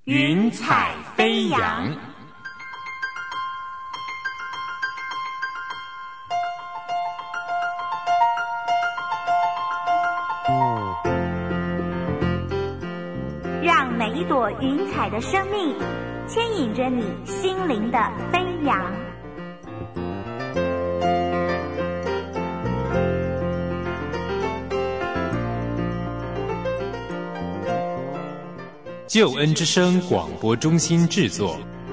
云彩飞扬。 让每一朵云彩的生命牵引着你心灵的飞扬。 救恩之声广播中心制作。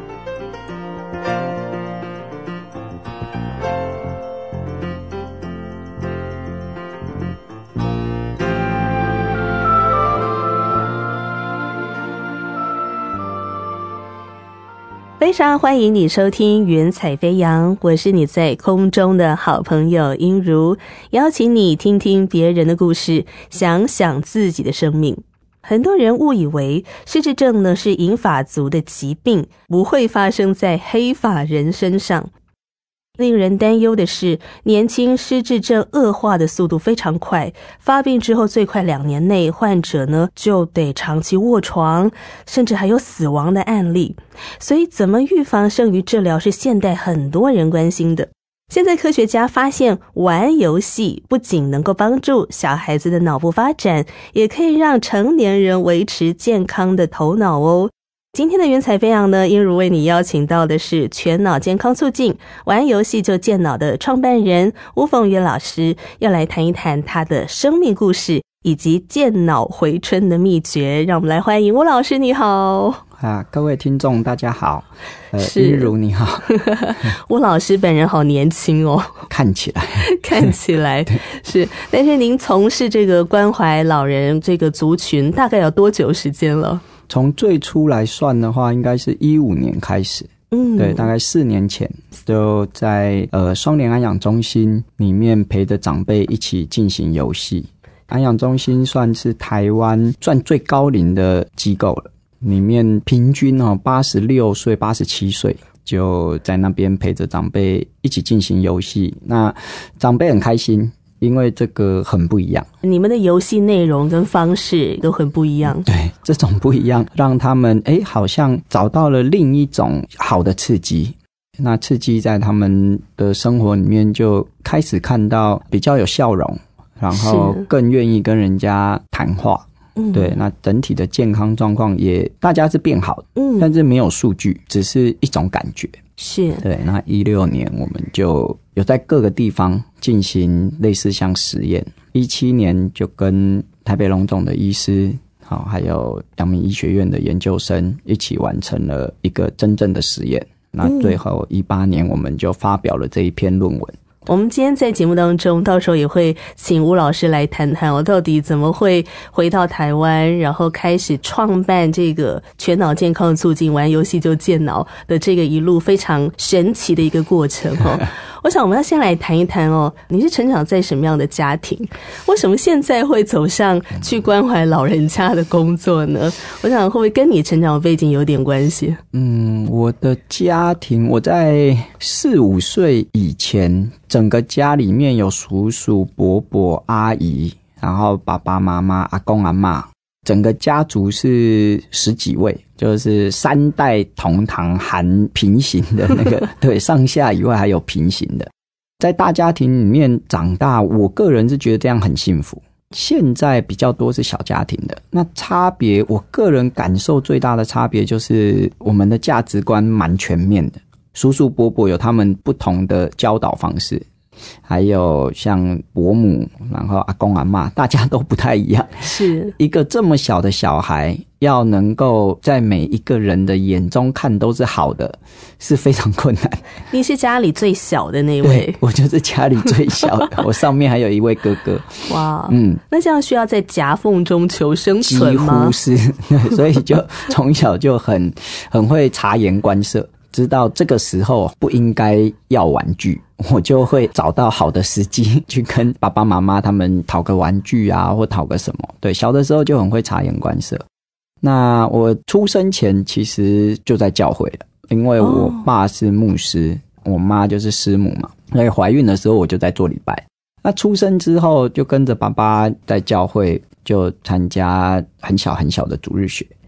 非常欢迎你收听云彩飞扬，我是你在空中的好朋友英如，邀请你听听别人的故事，想想自己的生命。很多人误以为失智症呢是银发族的疾病，不会发生在黑发人身上。令人担忧的是，年轻失智症恶化的速度非常快，发病之后最快2年内，患者呢就得长期卧床，甚至还有死亡的案例。所以怎么预防剩余治疗是现代很多人关心的。现在科学家发现，玩游戏不仅能够帮助小孩子的脑部发展，也可以让成年人维持健康的头脑哦。今天的云彩飞扬呢，英如为你邀请到的是全脑健康促进玩游戏就健脑的创办人吴凤元老师，要来谈一谈他的生命故事以及健脑回春的秘诀。让我们来欢迎吴老师。你好各位听众大家好。英如你好。 吴老师本人好年轻哦， 看起来是。但是您从事这个关怀老人这个族群大概有多久时间了？ 从最初来算的话，应该是15年开始。对，大概4年前就在双联安养中心里面陪着长辈一起进行游戏。安养中心算是台湾算最高龄的机构了，里面平均86岁87岁就在那边陪着长辈一起进行游戏。那长辈很开心，因为这个很不一样， 你们的游戏内容跟方式都很不一样。 对，这种不一样让他们好像找到了另一种好的刺激。那刺激在他们的生活里面就开始看到比较有笑容，然后更愿意跟人家谈话。对，那整体的健康状况也大家是变好的，但是没有数据，只是一种感觉。 是。对， 那16年我们就有在各个地方进行类似像实验。17年就跟台北荣总的医师还有阳明医学院的研究生一起完成了一个真正的实验。那最后18年我们就发表了这一篇论文。 我们今天在节目当中到时候也会请吴老师来谈谈到底怎么会回到台湾，然后开始创办这个全脑健康促进玩游戏就健脑的这个一路非常神奇的一个过程我想我们要先来谈一谈你是成长在什么样的家庭？为什么现在会走上去关怀老人家的工作呢？我想会不会跟你成长背景有点关系？ 我的家庭，我在4、5岁以前，整个家里面有叔叔、伯伯、阿姨，然后爸爸妈妈、阿公阿嬷，整个家族是10几位，就是3代同堂含平行的那个对，上下以外还有平行的。在大家庭里面长大，我个人是觉得这样很幸福。现在比较多是小家庭的，那差别我个人感受最大的差别就是我们的价值观蛮全面的，叔叔伯伯有他们不同的教导方式，还有像伯母，然后阿公阿嬷，大家都不太一样。 是一个这么小的小孩要能够在每一个人的眼中看都是好的，是非常困难。 你是家里最小的那位？ 我就是家里最小的我上面还有一位哥哥。 哇，那这样需要在夹缝中求生存吗？ 几乎是所以就从小就很会察言观色，知道这个时候不应该要玩具，我就会找到好的时机去跟爸爸妈妈他们讨个玩具啊，或讨个什么。对，小的时候就很会察言观色。那我出生前其实就在教会了，因为我爸是牧师，我妈就是师母嘛，所以怀孕的时候我就在做礼拜。那出生之后就跟着爸爸在教会就参加很小很小的主日学。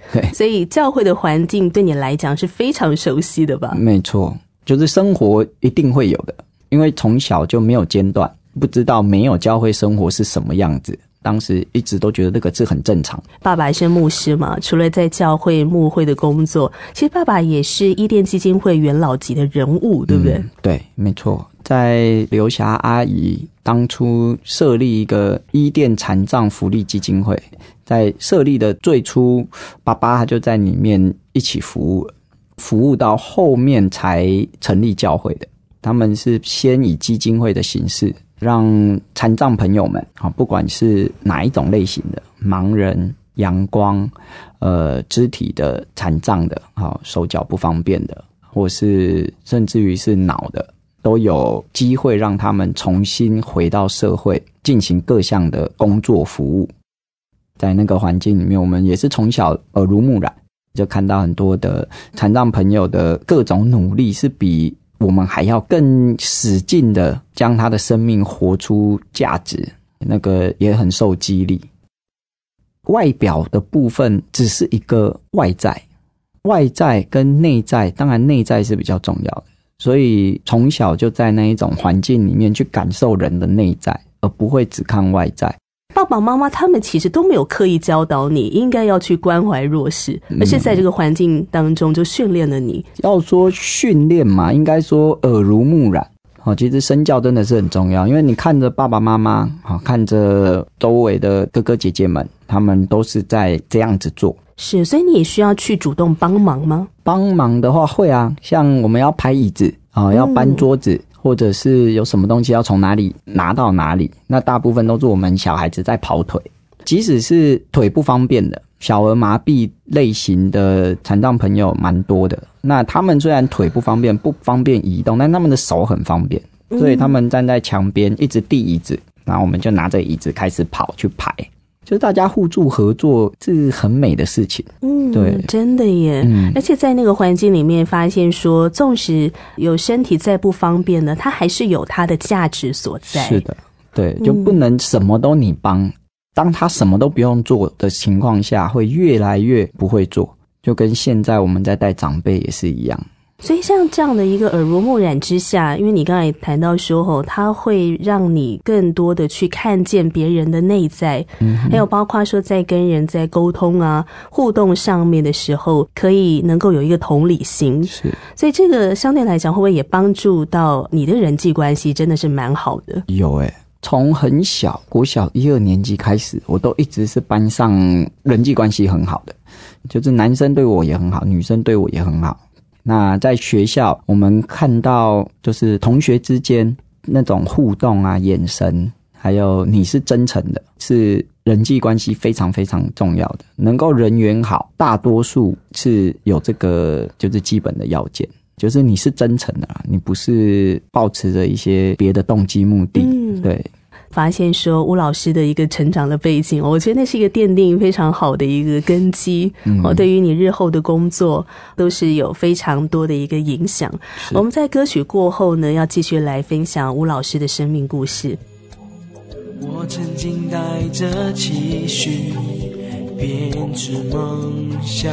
对， 所以教会的环境对你来讲是非常熟悉的吧？ 没错，就是生活一定会有的，因为从小就没有间断，不知道没有教会生活是什么样子。当时一直都觉得这个是很正常。 爸爸是牧师嘛，除了在教会牧会的工作，其实爸爸也是伊甸基金会元老级的人物，对不对？ 对，没错。在刘霞阿姨当初设立一个伊甸残障福利基金会，在设立的最初，爸爸他就在里面一起服务到后面才成立教会的。他们是先以基金会的形式，让残障朋友们，不管是哪一种类型的，盲人、阳光、肢体的残障的，手脚不方便的，或是甚至于是脑的，都有机会让他们重新回到社会，进行各项的工作服务。在那个环境里面，我们也是从小耳濡目染，就看到很多的残障朋友的各种努力，是比我们还要更使劲的将他的生命活出价值，那个也很受激励。外表的部分只是一个外在，外在跟内在，当然内在是比较重要的，所以从小就在那一种环境里面去感受人的内在，而不会只看外在。 爸爸妈妈他们其实都没有刻意教导你应该要去关怀弱势，而是在这个环境当中就训练了你。 要说训练嘛，应该说耳濡目染。其实身教真的是很重要，因为你看着爸爸妈妈，看着周围的哥哥姐姐们，他们都是在这样子做。 是，所以你也需要去主动帮忙吗？ 帮忙的话会啊，像我们要排椅子，要搬桌子，或者是有什么东西要从哪里拿到哪里，那大部分都是我们小孩子在跑腿。即使是腿不方便的，小儿麻痹类型的残障朋友蛮多的，那他们虽然腿不方便移动，但他们的手很方便，所以他们站在墙边一直递椅子，然后我们就拿着椅子开始跑去排，就是大家互助合作是很美的事情。对， 真的耶。而且在那个环境里面发现说，纵使有身体再不方便的，它还是有它的价值所在。 是的，对，就不能什么都你帮。当他什么都不用做的情况下，会越来越不会做，就跟现在我们在带长辈也是一样。 所以像这样的一个耳濡目染之下，因为你刚才谈到说它会让你更多的去看见别人的内在，还有包括说在跟人在沟通啊互动上面的时候，可以能够有一个同理心。 是， 所以这个相对来讲会不会也帮助到你的人际关系，真的是蛮好的。 有从很小国小1、2年级开始，我都一直是班上人际关系很好的，就是男生对我也很好，女生对我也很好。那在学校我们看到就是同学之间那种互动啊，眼神，还有你是真诚的，是人际关系非常非常重要的。能够人缘好，大多数是有这个就是基本的要件，就是你是真诚的，你不是抱持着一些别的动机目的。对， 发现说吴老师的一个成长的背景，我觉得那是一个奠定非常好的一个根基，对于你日后的工作都是有非常多的一个影响。我们在歌曲过后呢，要继续来分享吴老师的生命故事。 我曾经带着期许编织梦想，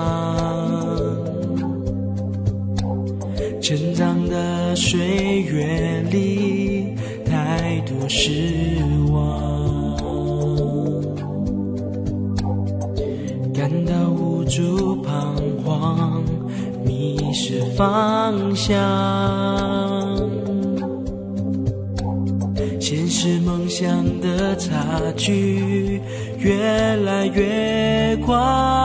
成长的岁月里太多失望，感到无助彷徨，迷失方向，现实梦想的差距越来越宽，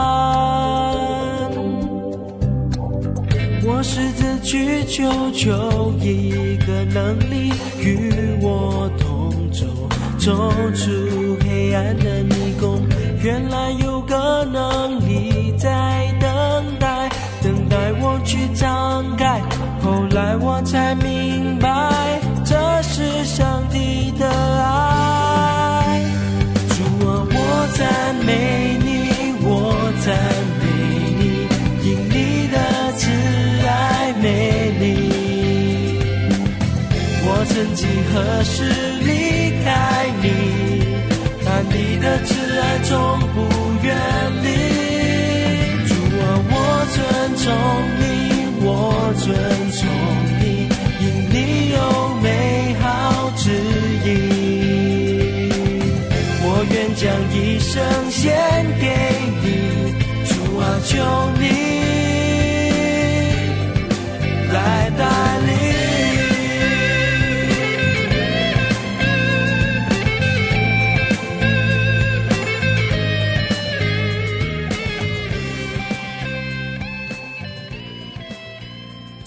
我试着去求一个能力与我同走，走出黑暗的迷宫。原来有个能力在等待我去张开，后来我才明白，这是上帝的爱。主啊，我赞美你，我赞美你，因你的慈爱美丽。我曾几何时离开你，但你的慈爱从不远离。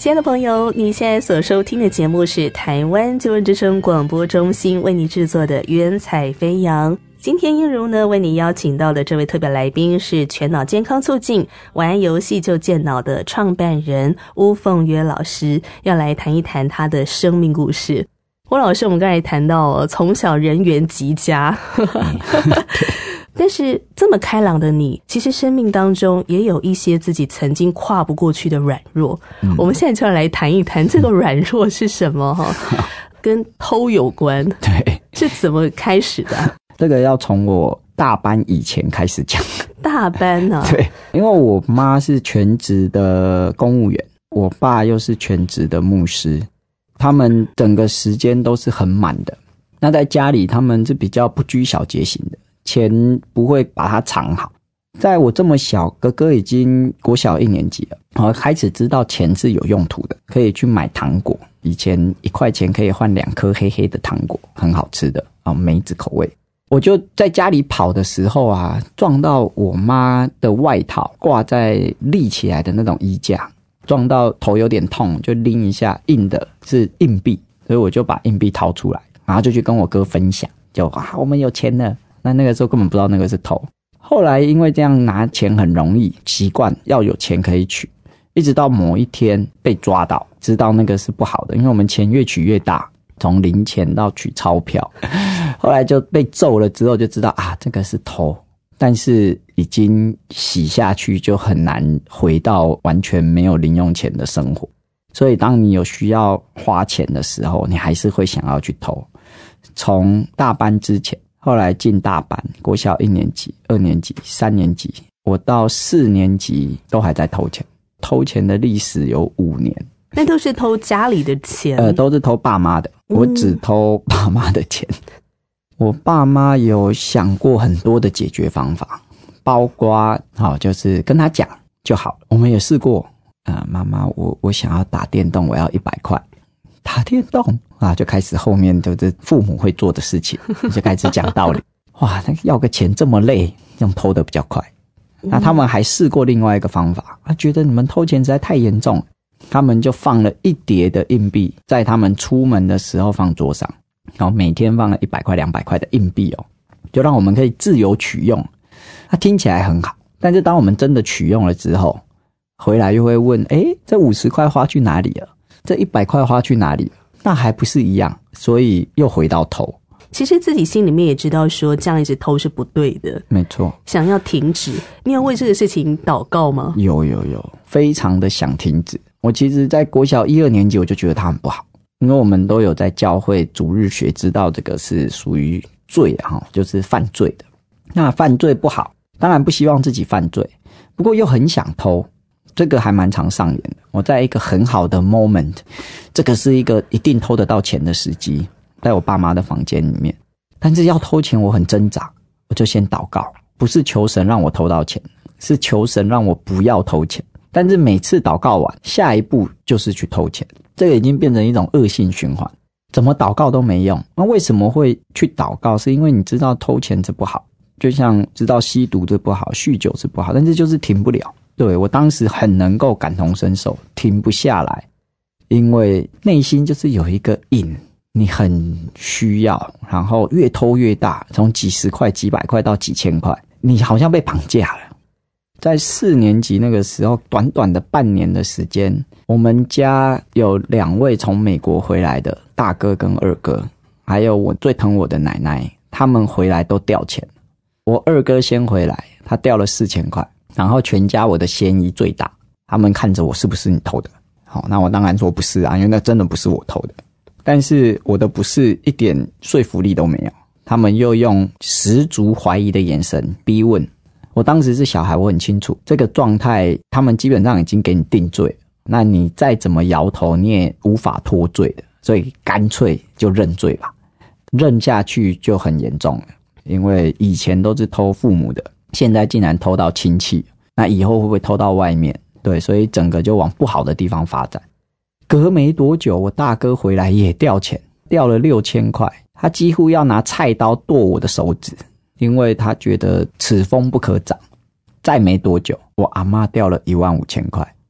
亲爱的朋友，你现在所收听的节目是台湾救援之声广播中心为你制作的云彩飞扬。今天英如呢为你邀请到的这位特别来宾是全脑健康促进玩游戏就健脑的创办人巫凤约老师，要来谈一谈他的生命故事。巫老师，我们刚才谈到从小人缘极佳但是这么开朗的你，其实生命当中也有一些自己曾经跨不过去的软弱。我们现在就要来谈一谈这个软弱是什么跟偷有关。 对， 是怎么开始的这个要从我大班以前开始讲。 大班啊？ 对，因为我妈是全职的公务员，我爸又是全职的牧师，他们整个时间都是很满的。那在家里他们是比较不拘小节型的，钱不会把它藏好。在我这么小，哥哥已经国小1年级了，我开始知道钱是有用途的，可以去买糖果。以前1块钱可以换2颗黑黑的糖果，很好吃的梅子口味。我就在家里跑的时候啊，撞到我妈的外套挂在立起来的那种衣架，撞到头有点痛，就拎一下，印的是硬币，所以我就把硬币掏出来，然后就去跟我哥分享，就我们有钱了。那个时候根本不知道那个是偷。后来因为这样拿钱很容易，习惯要有钱可以取，一直到某一天被抓到，知道那个是不好的，因为我们钱越取越大，从零钱到取钞票。后来就被揍了之后就知道这个是偷，但是已经洗下去，就很难回到完全没有零用钱的生活。所以当你有需要花钱的时候，你还是会想要去偷。从大班之前，后来进大班，国小1年级、2年级、3年级，我到4年级都还在偷钱。偷钱的历史有5年。 那都是偷家里的钱？ 都是偷爸妈的。我只偷爸妈的钱。我爸妈有想过很多的解决方法，包括就是跟他讲就好。我们也试过，妈妈，我想要打电动，我要100块。打电动就开始后面就是父母会做的事情，就开始讲道理。哇，那要个钱这么累，用偷的比较快。那他们还试过另外一个方法，觉得你们偷钱实在太严重了，他们就放了1叠的硬币在他们出门的时候放桌上，然后每天放了100块、200块的硬币就让我们可以自由取用。听起来很好，但是当我们真的取用了之后，回来又会问，这50块花去哪里了？这100块花去哪里了？那还不是一样，所以又回到偷。 其实自己心里面也知道说这样一直偷是不对的， 没错， 想要停止。你有为这个事情祷告吗？ 有，非常的想停止。我其实在国小1、2年级我就觉得它很不好，因为我们都有在教会主日学知道这个是属于罪就是犯罪的。那犯罪不好，当然不希望自己犯罪，不过又很想偷，这个还蛮常上演的。我在一个很好的 moment， 这个是一个一定偷得到钱的时机，在我爸妈的房间里面，但是要偷钱我很挣扎，我就先祷告，不是求神让我偷到钱，是求神让我不要偷钱。但是每次祷告完，下一步就是去偷钱，这个已经变成一种恶性循环，怎么祷告都没用。那为什么会去祷告？是因为你知道偷钱这不好，就像知道吸毒这不好，酗酒是不好，但是就是停不了。对，我当时很能够感同身受，停不下来，因为内心就是有一个瘾，你很需要，然后越偷越大，从几十块、几百块到几千块，你好像被绑架了。在4年级那个时候，短短的半年的时间，我们家有2位从美国回来的大哥跟二哥，还有我最疼我的奶奶，他们回来都掉钱。我二哥先回来，他掉了4000块，然后全家我的嫌疑最大，他们看着我是不是你偷的？好，那我当然说不是因为那真的不是我偷的。但是我的不是一点说服力都没有，他们又用十足怀疑的眼神逼问。我当时是小孩，我很清楚这个状态，他们基本上已经给你定罪了，那你再怎么摇头你也无法脱罪的，所以干脆就认罪吧。认下去就很严重了，因为以前都是偷父母的，现在竟然偷到亲戚，那以后会不会偷到外面？对，所以整个就往不好的地方发展。隔没多久，我大哥回来也掉钱，掉了6000块，他几乎要拿菜刀剁我的手指，因为他觉得此风不可长。再没多久，我阿嬷掉了15000块，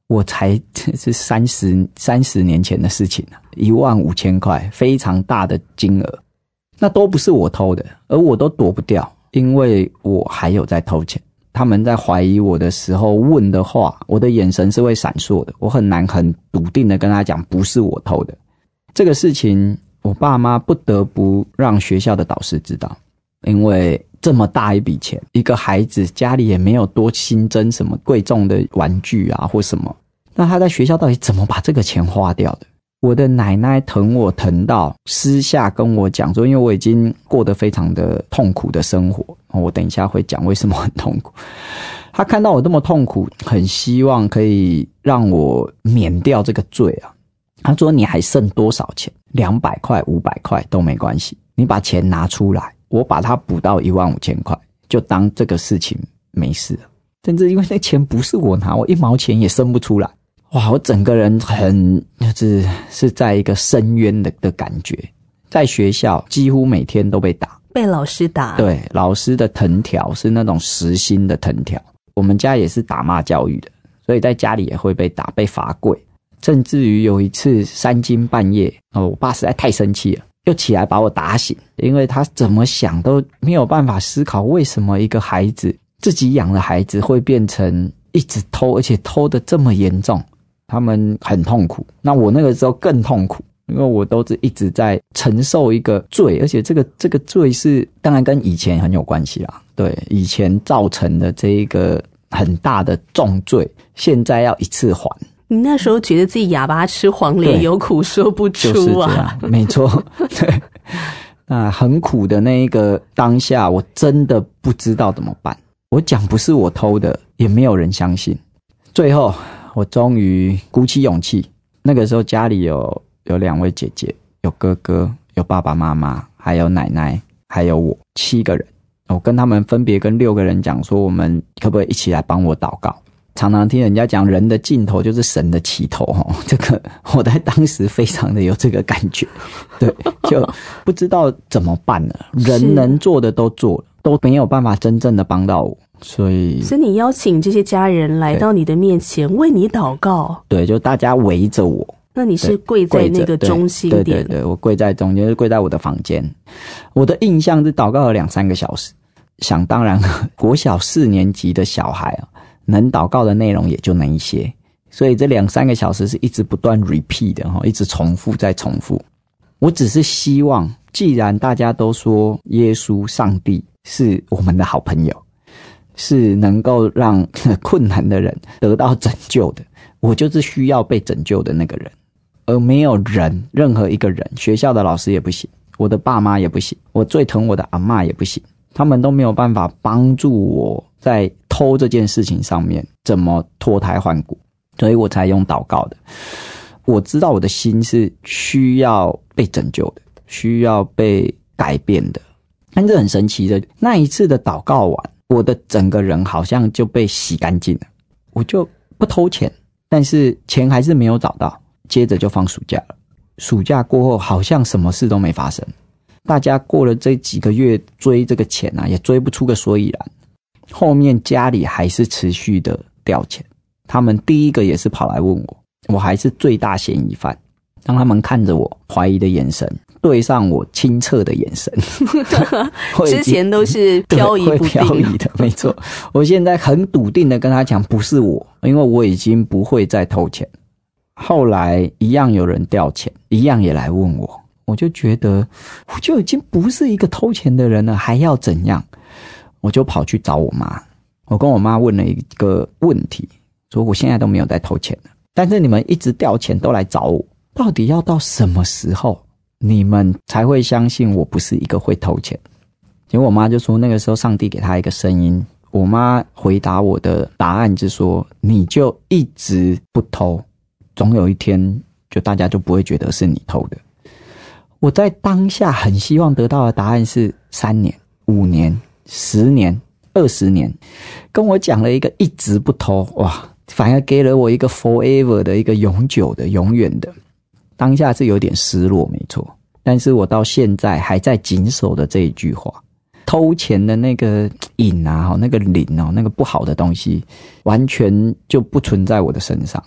我才是30年前的事情了，15000块，非常大的金额。那都不是我偷的，而我都躲不掉，因为我还有在偷钱。他们在怀疑我的时候问的话，我的眼神是会闪烁的，我很难很笃定的跟他讲不是我偷的。这个事情我爸妈不得不让学校的导师知道，因为这么大一笔钱，一个孩子家里也没有多新增什么贵重的玩具啊或什么，那他在学校到底怎么把这个钱花掉的？我的奶奶疼我疼到私下跟我讲说，因为我已经过得非常的痛苦的生活，我等一下会讲为什么很痛苦。她看到我这么痛苦，很希望可以让我免掉这个罪啊。她说你还剩多少钱？200块、500块都没关系，你把钱拿出来，我把它补到15000块，就当这个事情没事了。甚至因为那钱不是我拿，我1毛钱也生不出来。哇，我整个人是在一个深渊的感觉。在学校几乎每天都被打， 被老师打。 对，老师的藤条是那种实心的藤条。我们家也是打骂教育的，所以在家里也会被打，被罚跪。甚至于有一次3更半夜，我爸实在太生气了，又起来把我打醒，因为他怎么想都没有办法思考，为什么一个孩子，自己养的孩子会变成一直偷，而且偷得这么严重。他们很痛苦，那我那个时候更痛苦，因为我都是一直在承受一个罪，而且这个罪是当然跟以前很有关系啦，对，以前造成的这一个很大的重罪，现在要一次还。 你那时候觉得自己哑巴吃黄连，有苦说不出啊。 就是这样，没错，对，很苦的那一个当下，我真的不知道怎么办。我讲不是我偷的，也没有人相信。最后我终于鼓起勇气，那个时候家里有2位姐姐，有哥哥，有爸爸妈妈，还有奶奶，还有我，7个人。我跟他们分别跟6个人讲说，我们可不可以一起来帮我祷告。常常听人家讲人的尽头就是神的起头，这个我在当时非常的有这个感觉，对，就不知道怎么办了，人能做的都做了，都没有办法真正的帮到我。所以你邀请这些家人来到你的面前为你祷告。 对，就大家围着我。 那你是跪在那个中心点？ 对，我跪在中间，就是跪在我的房间。我的印象是祷告了2-3个小时。想当然，国小4年级的小孩能祷告的内容也就那一些，所以这2-3个小时是一直不断 repeat 的，一直重复再重复。我只是希望，既然大家都说耶稣上帝是我们的好朋友，是能够让困难的人得到拯救的，我就是需要被拯救的那个人，而没有人，任何一个人，学校的老师也不行，我的爸妈也不行，我最疼我的阿嬷也不行，他们都没有办法帮助我在偷这件事情上面怎么脱胎换骨，所以我才用祷告的。我知道我的心是需要被拯救的，需要被改变的。但是很神奇的，那一次的祷告完，我的整个人好像就被洗干净了。我就不偷钱，但是钱还是没有找到，接着就放暑假了。暑假过后好像什么事都没发生，大家过了这几个月追这个钱也追不出个所以然。后面家里还是持续的掉钱，他们第一个也是跑来问我，我还是最大嫌疑犯。当他们看着我怀疑的眼神对上我清澈的眼神之前都是飘移不定， 会飘移的，没错。我现在很笃定的跟他讲不是我，因为我已经不会再偷钱。后来一样有人掉钱，一样也来问我，我就觉得我就已经不是一个偷钱的人了，还要怎样？我就跑去找我妈，我跟我妈问了一个问题，说我现在都没有在偷钱了，但是你们一直掉钱都来找我，到底要到什么时候你们才会相信我不是一个会偷钱？结果我妈就说那个时候上帝给她一个声音，我妈回答我的答案是说，你就一直不偷，总有一天就大家就不会觉得是你偷的。我在当下很希望得到的答案是3年、5年、10年、20年，跟我讲了一个一直不偷，哇，反而给了我一个 forever 的一个永久的永远的。当下是有点失落没错，但是我到现在还在谨守的这一句话，偷钱的那个瘾那个瘾那个不好的东西完全就不存在我的身上。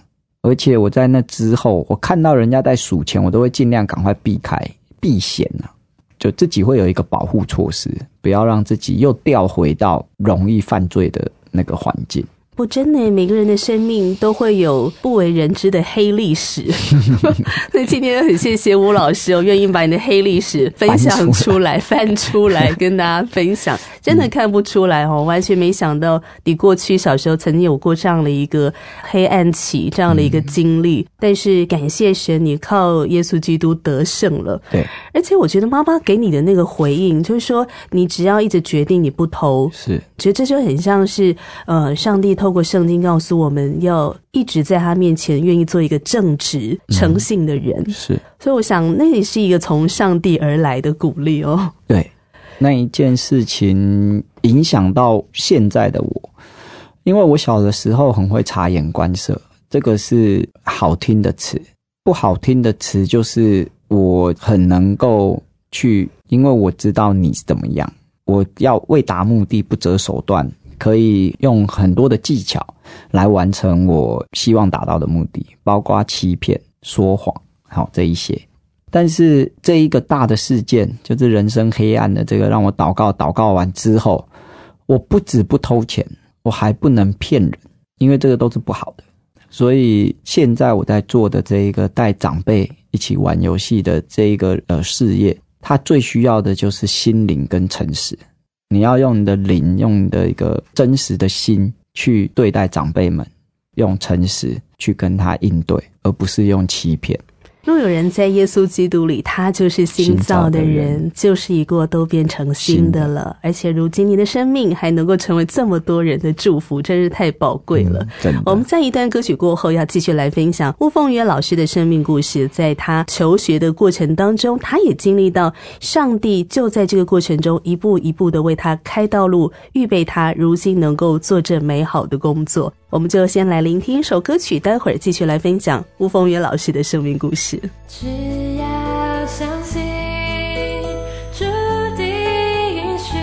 而且我在那之后，我看到人家在数钱，我都会尽量赶快避开避险啊，就自己会有一个保护措施，不要让自己又掉回到容易犯罪的那个环境。 不，真的，每个人的生命都会有不为人知的黑历史。所以今天很谢谢吴老师愿意把你的黑历史分享出来，翻出来跟大家分享。真的看不出来完全没想到你过去小时候曾经有过这样的一个黑暗期，这样的一个经历。但是感谢神，你靠耶稣基督得胜了。 对， 而且我觉得妈妈给你的那个回应，就是说你只要一直决定你不偷， 是， 觉得这就很像是上帝透过圣经告诉我们要一直在他面前愿意做一个正直诚信的人。 是， 所以我想那也是一个从上帝而来的鼓励哦。 对，那一件事情影响到现在的我，因为我小的时候很会察言观色，这个是好听的词。不好听的词就是我很能够去，因为我知道你是怎么样，我要为达目的不择手段，可以用很多的技巧来完成我希望达到的目的，包括欺骗、说谎，好，这一些。但是这一个大的事件，就是人生黑暗的这个，让我祷告完之后，我不止不偷钱，我还不能骗人，因为这个都是不好的。所以现在我在做的这一个带长辈一起玩游戏的这一个事业，它最需要的就是心灵跟诚实。你要用你的灵，用你的一个真实的心去对待长辈们，用诚实去跟他应对，而不是用欺骗。 若有人在耶稣基督里，他就是新造的人，旧事已过，都变成新的了。而且如今你的生命还能够成为这么多人的祝福，真是太宝贵了。我们在一段歌曲过后要继续来分享巫凤约老师的生命故事。在他求学的过程当中，他也经历到上帝就在这个过程中一步一步的为他开道路，预备他如今能够做这美好的工作。我们就先来聆听一首歌曲，待会儿继续来分享巫凤约老师的生命故事。 只要相信注定允许，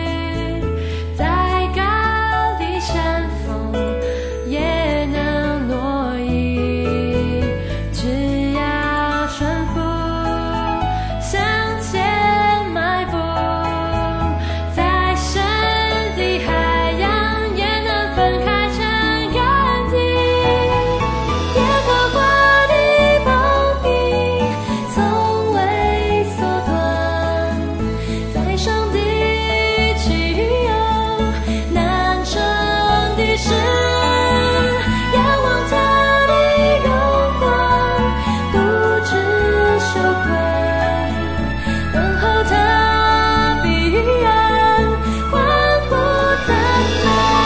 再高的山峰也能挪移，只要顺服向前迈步，再深的海洋也能分开成远地，耶和华的膀臂从未缩短，在上帝岂有难成的事，仰望他的荣光，不知羞愧，等候他必然欢呼赞美。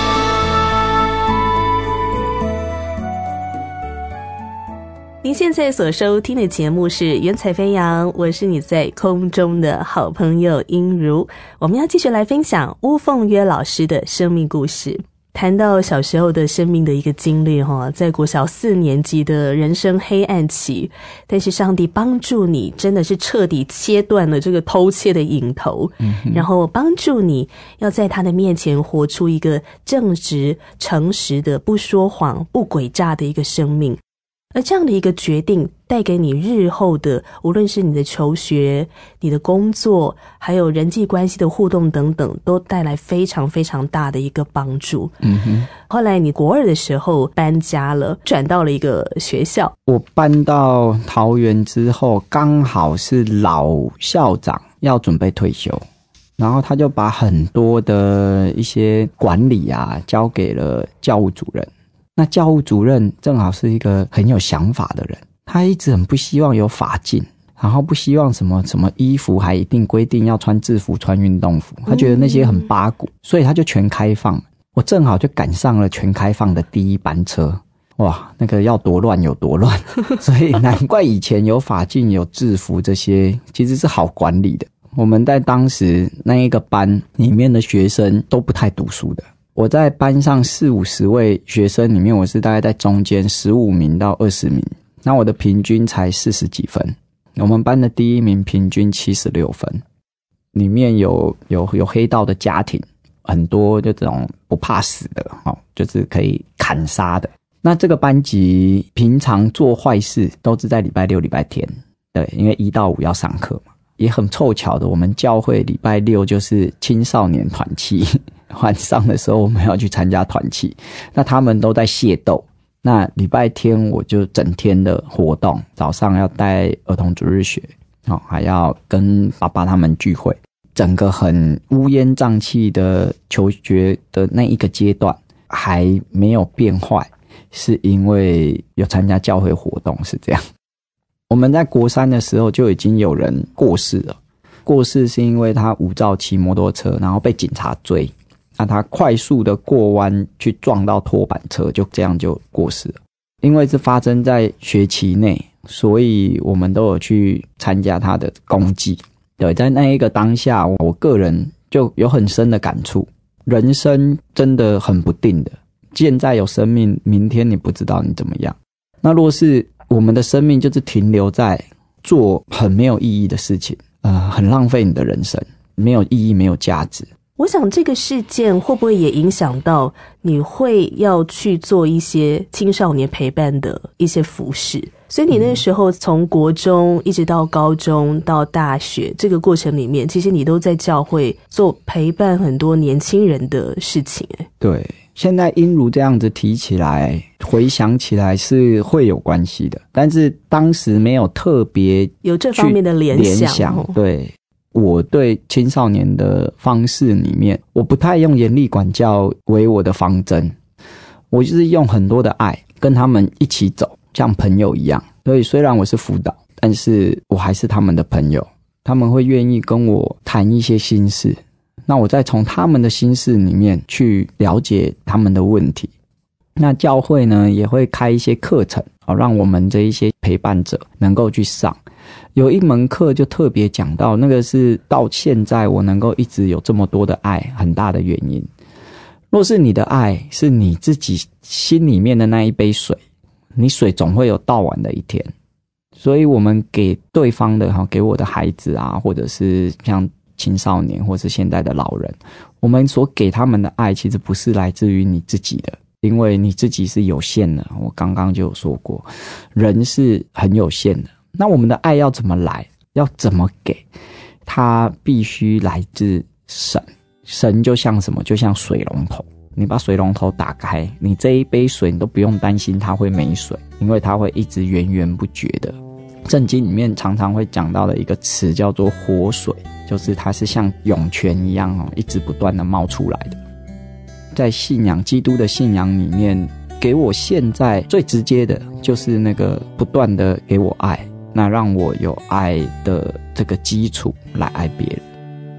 您现在所收听的节目是云彩飞扬，我是你在空中的好朋友英如。我们要继续来分享巫凤约老师的生命故事。谈到小时候的生命的一个经历在国小4年级的人生黑暗期，但是上帝帮助你真的是彻底切断了这个偷窃的瘾头，然后帮助你要在他的面前活出一个正直诚实的不说谎不诡诈的一个生命。而这样的一个决定带给你日后的无论是你的求学、你的工作还有人际关系的互动等等，都带来非常非常大的一个帮助。后来你国2的时候搬家了，转到了一个学校。 我搬到桃园之后，刚好是老校长要准备退休，然后他就把很多的一些管理交给了教务主任。那教务主任正好是一个很有想法的人，他一直很不希望有法禁，然后不希望什么衣服还一定规定要穿制服穿运动服，他觉得那些很八股，所以他就全开放。我正好就赶上了全开放的第一班车，哇，那个要多乱有多乱所以难怪以前有法禁有制服这些其实是好管理的。我们在当时那一个班里面的学生都不太读书的，我在班上40-50位学生里面，我是大概在中间15名到20名，那我的平均才40几分。我们班的第一名平均76分，里面有黑道的家庭，很多就这种不怕死的，就是可以砍杀的。 那这个班级平常做坏事都是在礼拜六礼拜天，对，因为1到5要上课嘛。也很凑巧的，我们教会礼拜六就是青少年团契，晚上的时候我们要去参加团契，那他们都在械斗。那礼拜天我就整天的活动，早上要带儿童主日学，还要跟爸爸他们聚会，整个很乌烟瘴气的求学的那一个阶段还没有变坏，是因为有参加教会活动，是这样。我们在国3的时候就已经有人过世了，过世是因为他无照骑摩托车，然后被警察追，那他快速的过弯去撞到拖板车，就这样就过世了。因为是发生在学期内，所以我们都有去参加他的公祭。对，在那一个当下，我个人就有很深的感触，人生真的很不定的，现在有生命，明天你不知道你怎么样。那若是我们的生命就是停留在做很没有意义的事情，很浪费你的人生，没有意义，没有价值。 我想这个事件会不会也影响到你会要去做一些青少年陪伴的一些服事？所以你那时候从国中一直到高中到大学这个过程里面，其实你都在教会做陪伴很多年轻人的事情。 对，现在英如这样子提起来，回想起来是会有关系的，但是当时没有特别有这方面的联想。 对，我对青少年的方式里面，我不太用严厉管教为我的方针，我就是用很多的爱跟他们一起走，像朋友一样。所以虽然我是辅导，但是我还是他们的朋友，他们会愿意跟我谈一些心事，那我再从他们的心事里面去了解他们的问题。那教会呢也会开一些课程，让我们这一些陪伴者能够去上。有一门课就特别讲到，那个是到现在我能够一直有这么多的爱很大的原因。若是你的爱是你自己心里面的那一杯水，你水总会有倒完的一天。所以我们给对方的，给我的孩子啊，或者是像青少年或是现在的老人，我们所给他们的爱其实不是来自于你自己的，因为你自己是有限的，我刚刚就有说过，人是很有限的。那我们的爱要怎么来，要怎么给，它必须来自神。神就像什么？就像水龙头，你把水龙头打开，你这一杯水你都不用担心它会没水，因为它会一直源源不绝的。圣经里面常常会讲到的一个词叫做活水，就是它是像涌泉一样，一直不断的冒出来的。在信仰基督的信仰里面，给我现在最直接的就是那个不断的给我爱，那让我有爱的这个基础来爱别人。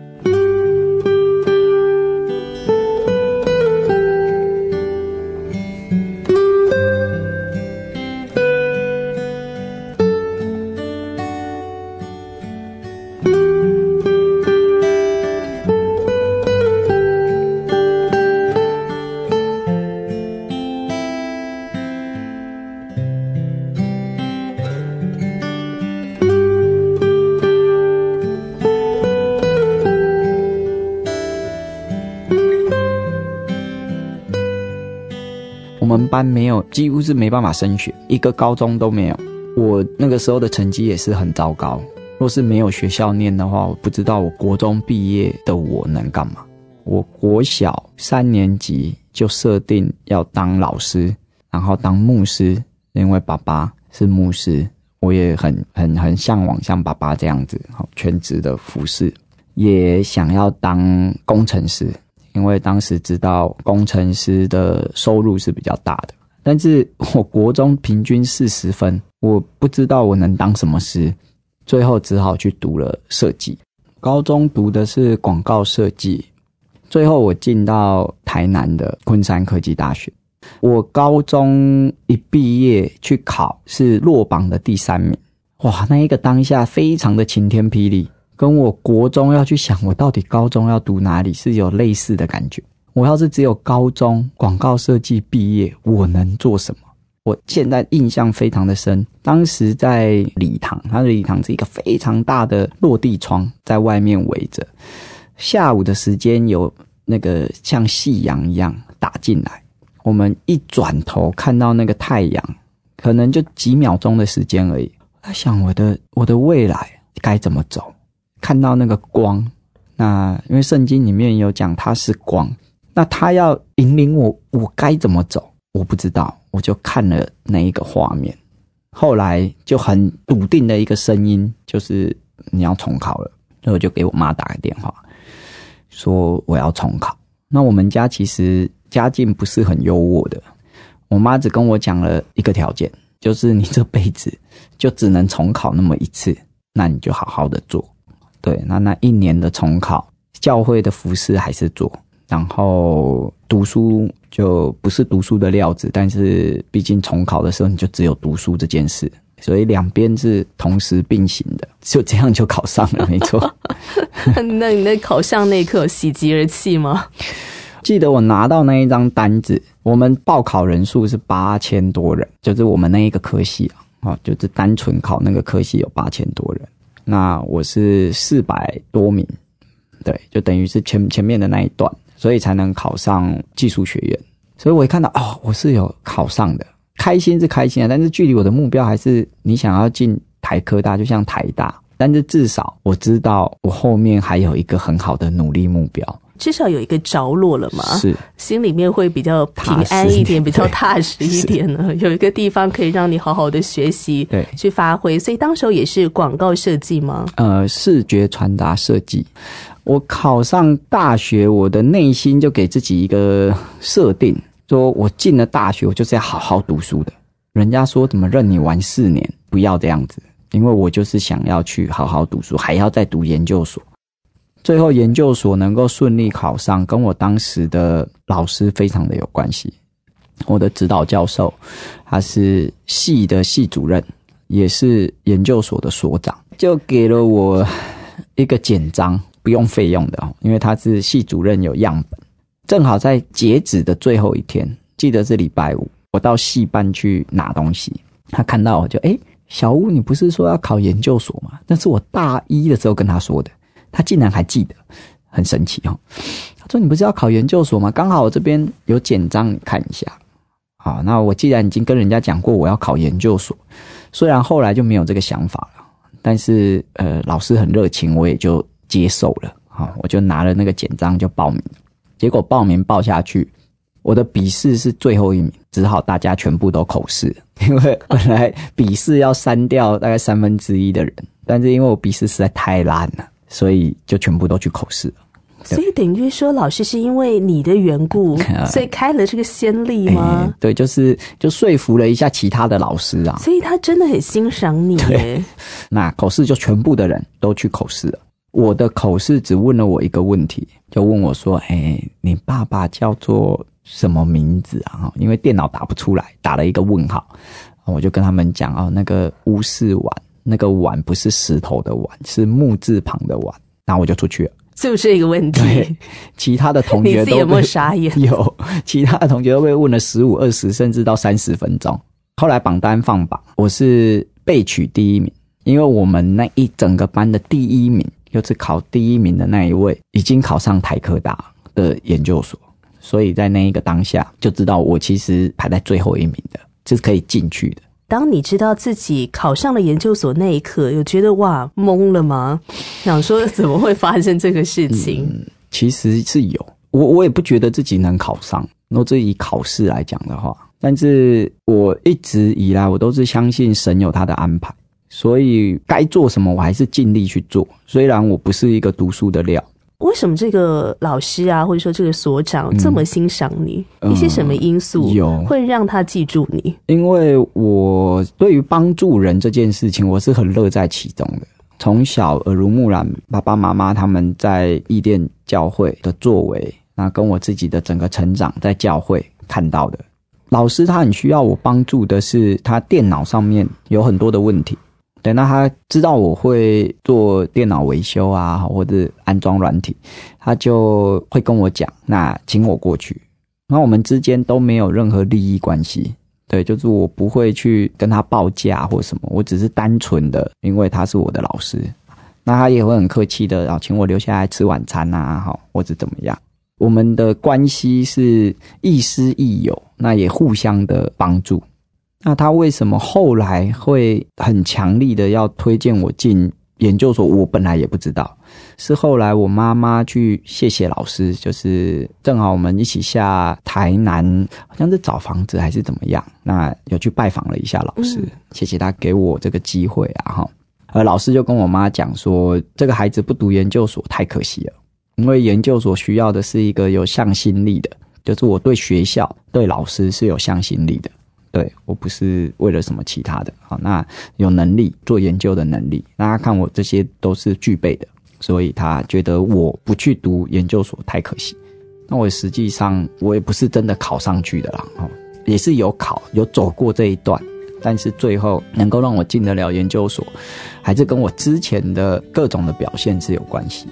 我们班没有，几乎是没办法升学，一个高中都没有。我那个时候的成绩也是很糟糕，若是没有学校念的话，我不知道我国中毕业的我能干嘛。我国小3年级就设定要当老师，然后当牧师，因为爸爸是牧师，我也很向往像爸爸这样子全职的服侍，也想要当工程师。因为当时知道工程师的收入是比较大的，但是我国中平均40分，我不知道我能当什么师，最后只好去读了设计。高中读的是广告设计，最后我进到台南的昆山科技大学。我高中一毕业去考是落榜的第3名，哇，那一个当下非常的晴天霹雳。跟我国中要去想我到底高中要读哪里是有类似的感觉。我要是只有高中广告设计毕业，我能做什么？我现在印象非常的深，当时在礼堂，它的礼堂是一个非常大的落地窗在外面围着，下午的时间有那个像夕阳一样打进来， 我们一转头看到那个太阳，可能就几秒钟的时间而已。我在想我的未来该怎么走？看到那个光，那因为圣经里面有讲它是光，那它要引领我该怎么走？我不知道，我就看了那一个画面。后来就很笃定的一个声音，就是你要重考了。所以我就给我妈打个电话，说我要重考。那我们家其实家境不是很优渥的，我妈只跟我讲了一个条件，就是你这辈子就只能重考那么一次，那你就好好的做。对，那一年的重考，教会的服事还是做，然后读书就不是读书的料子，但是毕竟重考的时候你就只有读书这件事，所以两边是同时并行的，就这样就考上了，没错。 那你在考上那一刻有喜极而泣吗？ 记得我拿到那一张单子，我们报考人数是8000多人，就是我们那一个科系就是单纯考那个科系有8000多人，那我是400多名，对，就等于是前面的那一段，所以才能考上技术学院。所以我一看到我是有考上的，开心是开心的，但是距离我的目标还是你想要进台科大，就像台大，但是至少我知道我后面还有一个很好的努力目标， 至少有一个着落了嘛， 是心里面会比较平安一点，比较踏实一点呢。有一个地方可以让你好好的学习，对，去发挥。所以当时候也是广告设计吗？ 视觉传达设计。我考上大学，我的内心就给自己一个设定，说我进了大学，我就是要好好读书的。人家说怎么任你玩4年，不要这样子，因为我就是想要去好好读书，还要再读研究所。最后研究所能够顺利考上，跟我当时的老师非常的有关系。我的指导教授他是系的系主任，也是研究所的所长，就给了我一个简章，不用费用的，因为他是系主任有样本。正好在截止的最后一天，记得是礼拜五，我到系办去拿东西，他看到我就小吴，你不是说要考研究所吗？那是我大一的时候跟他说的，他竟然还记得，很神奇他说你不是要考研究所吗？刚好我这边有简章，你看一下。好，那我既然已经跟人家讲过我要考研究所，虽然后来就没有这个想法了，但是老师很热情，我也就接受了。好，我就拿了那个简章就报名了。结果报名报下去，我的笔试是最后一名，只好大家全部都口试，因为本来笔试要删掉大概1/3的人，但是因为我笔试实在太烂了，所以就全部都去口试了。 所以等于说老师是因为你的缘故所以开了这个先例吗？ 对，就说服了一下其他的老师啊， 所以他真的很欣赏你耶。 那口试就全部的人都去口试了，我的口试只问了我一个问题，就问我说你爸爸叫做什么名字啊？因为电脑打不出来，打了一个问号。我就跟他们讲那个乌氏碗，那个碗不是石头的碗，是木字旁的碗。然后我就出去了， 就这个问题。 其他的同学都你自己有没有傻眼？ 有，其他的同学都被问了15、20甚至到30分钟。后来榜单放榜，我是被取第一名，因为我们那一整个班的第一名，就是考第一名的那一位，已经考上台科大的研究所，所以在那一个当下就知道我其实排在最后一名的，就是可以进去的。 当你知道自己考上了研究所那一刻，有觉得哇懵了吗？想说怎么会发生这个事情？ 其实是有，我也不觉得自己能考上，如果是以考试来讲的话，但是我一直以来我都是相信神有他的安排，所以该做什么我还是尽力去做，虽然我不是一个读书的料。 为什么这个老师啊，或者说这个所长这么欣赏你？一些什么因素会让他记住你？ 因为我对于帮助人这件事情，我是很乐在其中的。从小耳濡目染，爸爸妈妈他们在伊甸教会的作为，那跟我自己的整个成长在教会看到的。老师他很需要我帮助的是，他电脑上面有很多的问题。对，那他知道我会做电脑维修啊，或者安装软体，他就会跟我讲，那请我过去。那我们之间都没有任何利益关系，对，就是我不会去跟他报价或什么，我只是单纯的因为他是我的老师，那他也会很客气的请我留下来吃晚餐啊，或者怎么样。 我们的关系是亦师亦友，那也互相的帮助。那他为什么后来会很强力的要推荐我进研究所，我本来也不知道，是后来我妈妈去谢谢老师，就是正好我们一起下台南，好像是找房子还是怎么样，那有去拜访了一下老师，谢谢他给我这个机会啊。而老师就跟我妈讲说，这个孩子不读研究所太可惜了，因为研究所需要的是一个有向心力的，就是我对学校对老师是有向心力的，对，我不是为了什么其他的。好，那有能力做研究的能力，那他看我这些都是具备的，所以他觉得我不去读研究所太可惜。那我实际上我也不是真的考上去的啦，也是有考有走过这一段，但是最后能够让我进得了研究所，还是跟我之前的各种的表现是有关系。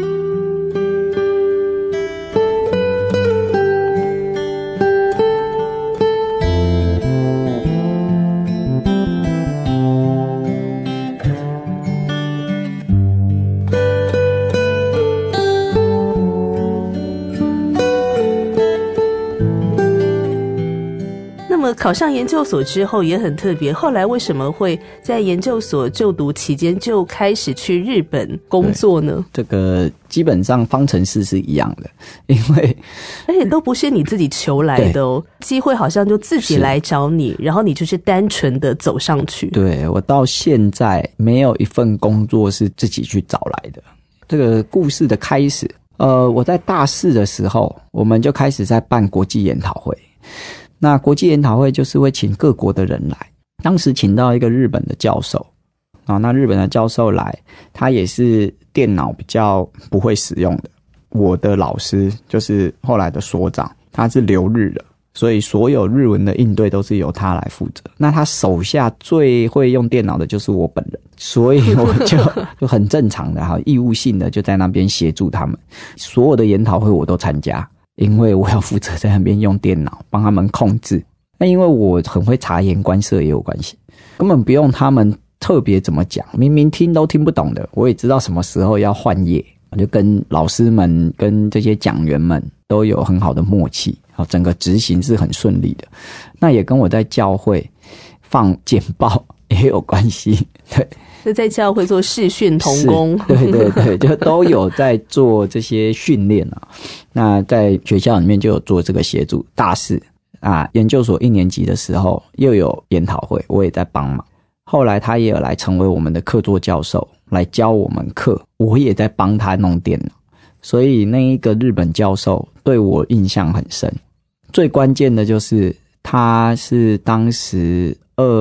考上研究所之后也很特别，后来为什么会在研究所就读期间就开始去日本工作呢？ 这个基本上方程式是一样的，因为而且都不是你自己求来的哦，机会好像就自己来找你，然后你就是单纯的走上去。 对，我到现在没有一份工作是自己去找来的。这个故事的开始，我在大4的时候，我们就开始在办国际研讨会。那国际研讨会就是会请各国的人来，当时请到一个日本的教授，那日本的教授来，他也是电脑比较不会使用的。我的老师就是后来的所长，他是留日的，所以所有日文的应对都是由他来负责。那他手下最会用电脑的就是我本人，所以我就很正常的义务性的就在那边协助他们，所有的研讨会我都参加。因为我要负责在那边用电脑帮他们控制，那因为我很会察言观色也有关系，根本不用他们特别怎么讲，明明听都听不懂的，我也知道什么时候要换页，我就跟老师们跟这些讲员们都有很好的默契，整个执行是很顺利的。那也跟我在教会放简报也有关系，对。 是在教会做视讯同工， 对对对，就都有在做这些训练啊。那在学校里面就有做这个协助。大4研究所1年级的时候又有研讨会，我也在帮忙。后来他也有来成为我们的客座教授，来教我们课，我也在帮他弄电脑。所以那一个日本教授对我印象很深。最关键的就是他是当时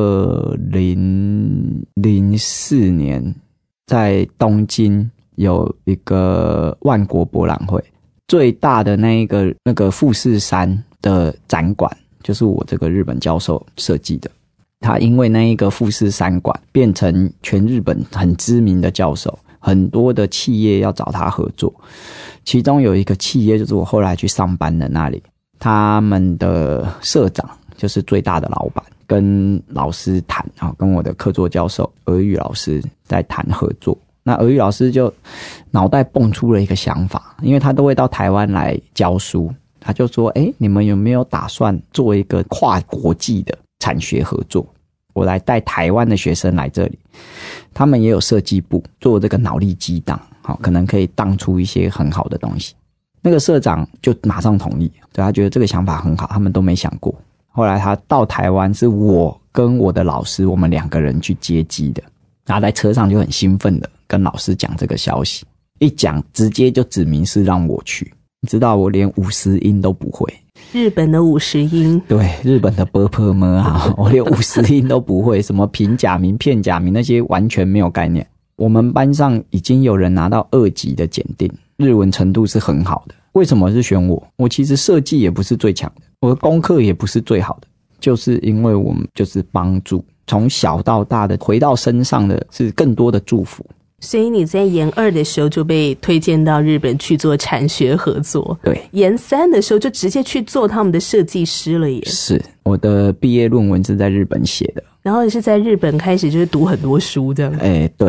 2004年在东京有一个万国博览会，最大的那个富士山的展馆就是我这个日本教授设计的。他因为那一个富士山馆变成全日本很知名的教授，很多的企业要找他合作，其中有一个企业就是我后来去上班的那里，他们的社长就是最大的老板，跟老师谈，跟我的客座教授俄语老师在谈合作。那俄语老师就脑袋蹦出了一个想法，因为他都会到台湾来教书，他就说你们有没有打算做一个跨国际的产学合作，我来带台湾的学生来这里，他们也有设计部做这个脑力激荡，可能可以荡出一些很好的东西。那个社长就马上同意，对，他觉得这个想法很好，他们都没想过。后来他到台湾是我跟我的老师，我们2个人去接机的，然后在车上就很兴奋的跟老师讲这个消息，一讲直接就指明是让我去。你知道我连50音都不会， 日本的50音， 对，日本的 ㄅ 我连50音都不会，什么平假名片假名那些完全没有概念。我们班上已经有人拿到2级的检定，日文程度是很好的。为什么是选我？我其实设计也不是最强的，我的功课也不是最好的，就是因为我们就是帮助，从小到大的回到身上的是更多的祝福。 所以你在研2的时候就被推荐到日本去做产学合作， 对， 研3的时候就直接去做他们的设计师了耶。 是，我的毕业论文是在日本写的， 然后是在日本开始就是读很多书这样。 对，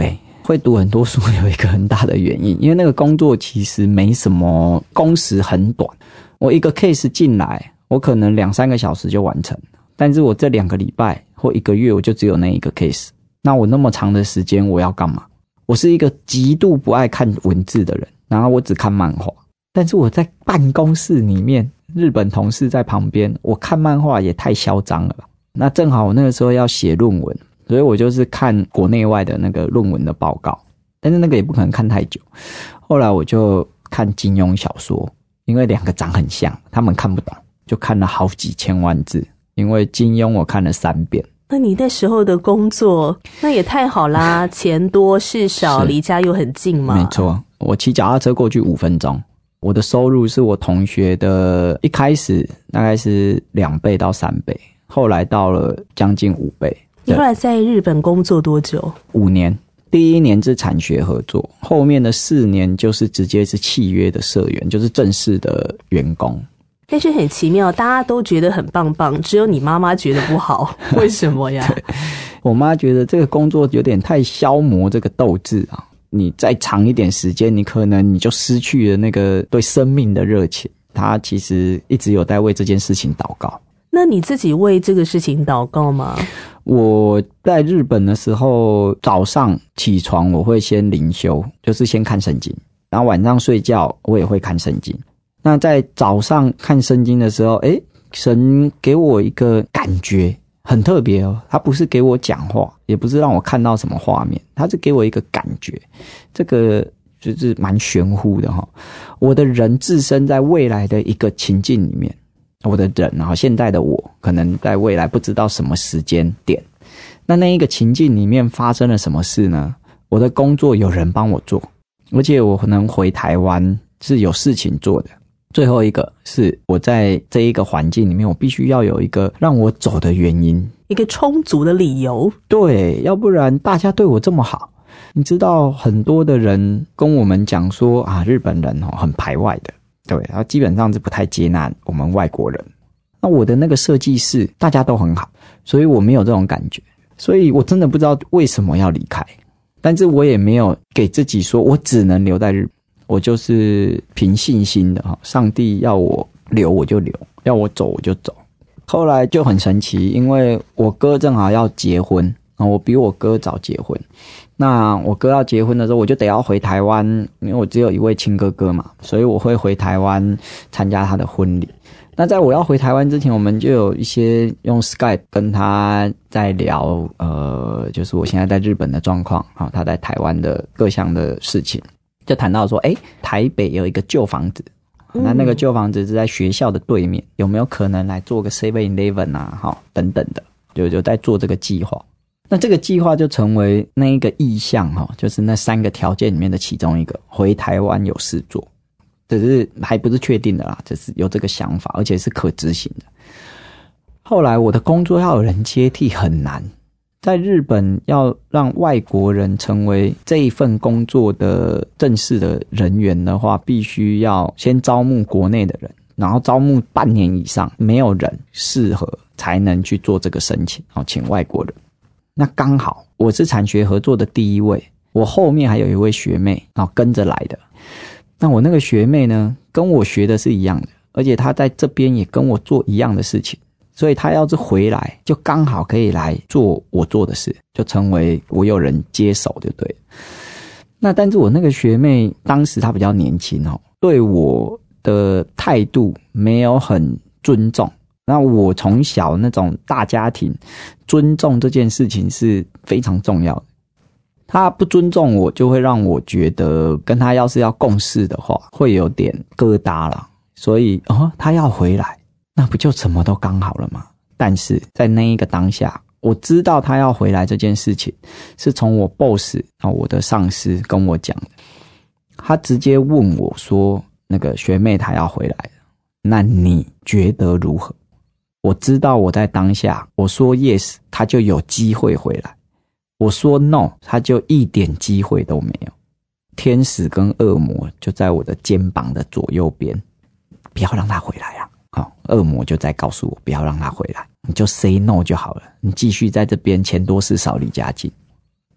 会读很多书有一个很大的原因，因为那个工作其实没什么，工时很短。我一个 case 进来，我可能2-3个小时就完成，但是我这2个礼拜或1个月我就只有那一个 case。那我那么长的时间我要干嘛？我是一个极度不爱看文字的人，然后我只看漫画。但是我在办公室里面，日本同事在旁边，我看漫画也太嚣张了吧。那正好我那个时候要写论文，所以我就是看国内外的那个论文的报告，但是那个也不可能看太久。后来我就看金庸小说，因为2个长很像，他们看不懂，就看了好几千万字，因为金庸我看了3遍。 那你那时候的工作那也太好啦，钱多事少，离家又很近嘛。 没错，我骑脚踏车过去5分钟。我的收入是我同学的一开始大概是2倍到3倍，后来到了将近5倍。 你后来在日本工作多久？5 年。第1年是产学合作，后面的4年就是直接是契约的社员，就是正式的员工。 但是很奇妙，大家都觉得很棒棒，只有你妈妈觉得不好，为什么呀？ 对，我妈觉得这个工作有点太消磨这个斗志啊。你再长一点时间，你可能你就失去了那个对生命的热情。她其实一直有在为这件事情祷告。 那你自己为这个事情祷告吗？ 我在日本的时候，早上起床我会先灵修，就是先看圣经，然后晚上睡觉我也会看圣经。那在早上看圣经的时候，神给我一个感觉很特别哦，他不是给我讲话，也不是让我看到什么画面，他是给我一个感觉，这个就是蛮玄乎的哈。我的人置身在未来的一个情境里面，我的人然后现在的我可能在未来不知道什么时间点，那一个情境里面发生了什么事呢？我的工作有人帮我做，而且我能回台湾是有事情做的。最后一个是我在这一个环境里面，我必须要有一个让我走的原因， 一个充足的理由。 对，要不然大家对我这么好，你知道很多的人跟我们讲说啊，日本人很排外的，对，然后基本上是不太接纳我们外国人。那我的那个设计室大家都很好，所以我没有这种感觉，所以我真的不知道为什么要离开，但是我也没有给自己说我只能留在日本。我就是凭信心的，上帝要我留我就留，要我走我就走。后来就很神奇，因为我哥正好要结婚，我比我哥早结婚。那我哥要结婚的时候，我就得要回台湾，因为我只有一位亲哥哥嘛，所以我会回台湾参加他的婚礼。那在我要回台湾之前，我们就有一些用 Skype 跟他在聊，就是我现在在日本的状况，他在台湾的各项的事情。就谈到说，台北有一个旧房子，那个旧房子是在学校的对面，有没有可能来做个 7-Eleven 啊，等等的，就在做这个计划。那这个计划就成为那一个意向，就是那3个条件里面的其中一个，回台湾有事做，只是还不是确定的啦，只是有这个想法，而且是可执行的。后来我的工作要有人接替很难。在日本要让外国人成为这一份工作的正式的人员的话，必须要先招募国内的人，然后招募半年以上，没有人适合才能去做这个申请，请外国人。那刚好我是产学合作的第1位，我后面还有一位学妹跟着来的。那我那个学妹呢，跟我学的是一样的，而且她在这边也跟我做一样的事情。所以他要是回来，就刚好可以来做我做的事，就成为我有人接手就对了。那但是我那个学妹当时她比较年轻对我的态度没有很尊重。那我从小那种大家庭，尊重这件事情是非常重要的。他不尊重我，就会让我觉得跟他要是要共事的话，会有点疙瘩了。所以他要回来。那不就什么都刚好了吗？但是在那一个当下，我知道他要回来这件事情是从我 boss 我的上司跟我讲的。他直接问我说，那个学妹她要回来了，那你觉得如何？我知道我在当下我说 yes 他就有机会回来，我说 no 他就一点机会都没有。天使跟恶魔就在我的肩膀的左右边，不要让他回来啊。恶魔就在告诉我不要让他回来，你就 say no 就好了，你继续在这边钱多事少离家近。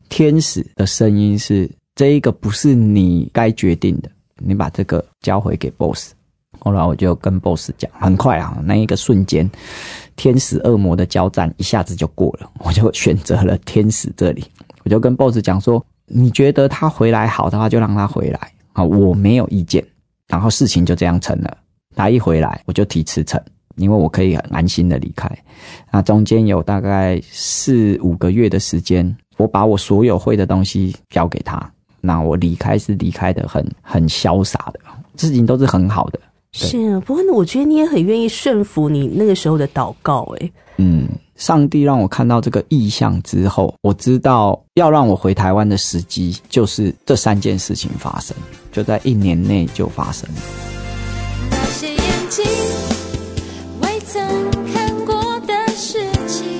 天使的声音是这一个不是你该决定的，你把这个交回给 boss。后来我就跟 boss 讲，很快啊，那一个瞬间天使恶魔的交战一下子就过了，我就选择了天使这里。我就跟 boss 讲说，你觉得他回来好的话就让他回来，好，我没有意见。然后事情就这样成了，他一回来我就提辞呈，因为我可以很安心的离开。那中间有大概4-5个月的时间，我把我所有会的东西交给他，那我离开是离开的很潇洒的，事情都是很好的。 是啊，不过我觉得你也很愿意顺服你那个时候的祷告上帝让我看到这个意象之后，我知道要让我回台湾的时机就是这3件事情发生，就在1年内就发生了。 那些眼睛未曾看过的事情，